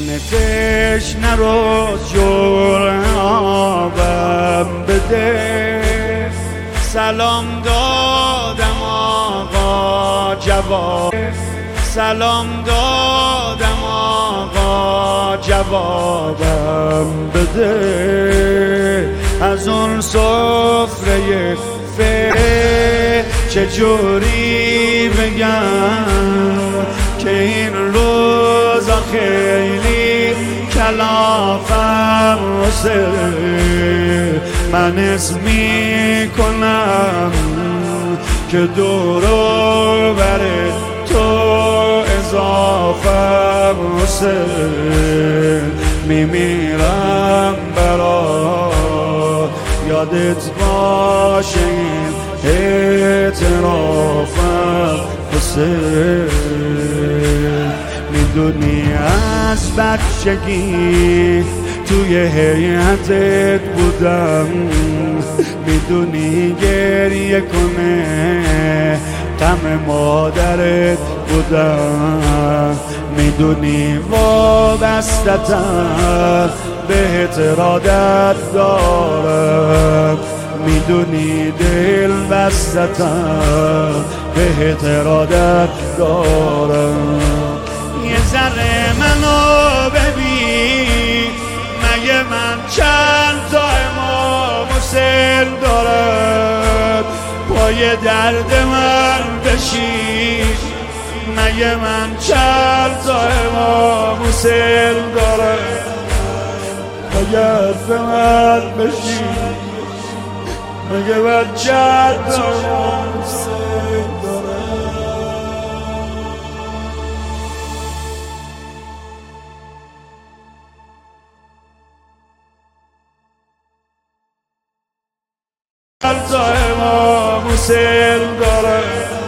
جون تشنه رو جرعابم بده. سلام دادم آقا جواب، سلام دادم آقا جوابم بده. از اون سفره فره چجوری بگم که این روزا خیلی کلافم واسه من اسم میکنم که دورو بر تو اضافه واسه میمیرم برا یادت باشه این اعترافم واسه. میدونی از بچگی توی هیئتت بودم، میدونی گریه کنه غم مادرت بودم، میدونی وابسته‌تم بهت ارادت دارم، میدونی دل بسته‌تم بهت ارادت دارم. یه ذره منو ببین، مگه من چند تا امام حسین دارم؟ پای درد من بشین، مگه من چند تا امام حسین دارم؟ پای درد من بشین، مگه من چند تا امام حسین دارم؟ تا امام حسین داره،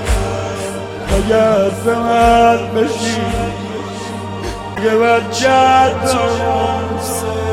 اگر به من بشی اگه من جد امام حسین